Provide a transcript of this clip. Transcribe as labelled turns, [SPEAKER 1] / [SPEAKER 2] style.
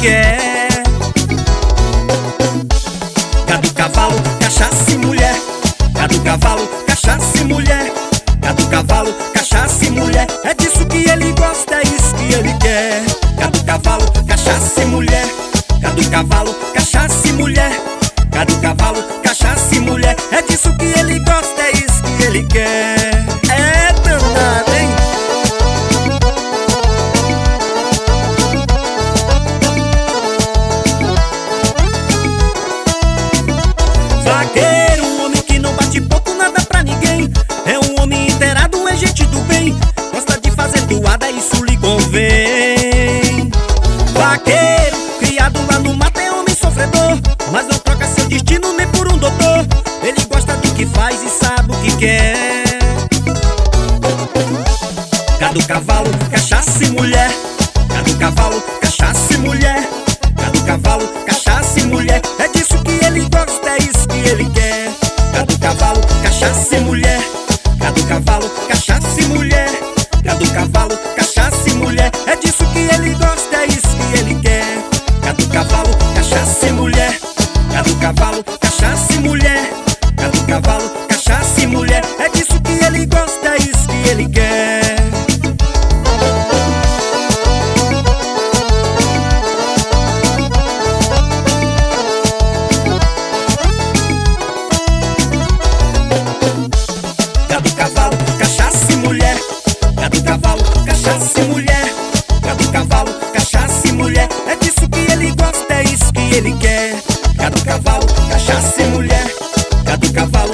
[SPEAKER 1] quer. Gado, cavalo, cachaça e mulher. Gado, cavalo, cachaça e mulher. Gado, cavalo, cachaça e mulher. É disso que ele gosta, é isso que ele quer. Gado, cavalo, cachaça e mulher. Gado, cavalo, cachaça e mulher. Gado, cavalo, cachaça e mulher. É disso que ele gosta, é isso que ele quer. É danado, hein? Vaqueiro, um homem que não bate pouco, nada pra ninguém. É um homem inteirado, é gente do bem. Gosta de fazer toada, isso lhe convém. Vaqueiro, criado lá no mato, é homem sofredor, mas não troca seu destino nem por um doutor. Ele gosta do que faz e sabe o que quer. Gado, cavalo, cachaça e mulher. Gado, cavalo, cachaça e mulher. Gado, cavalo, cachaça e mulher. É disso que ele gosta, é isso que ele quer. Gado, cavalo, cachaça e mulher. Gado, cavalo, cachaça e mulher. Gado, cavalo, cachaça e mulher. É disso que ele gosta, é isso que ele quer. Gado, cavalo, cachaça e mulher. Gado, cavalo, cachaça e mulher. Gado, cavalo, cachaça e mulher. É disso que ele gosta, é isso que ele quer. Gado, cavalo, cachaça e mulher. Gado, cavalo, cachaça e mulher. Gado, cavalo, cachaça e mulher. É disso que ele gosta, é isso que ele quer. Gado, cavalo, cachaça e mulher. Gado, cavalo,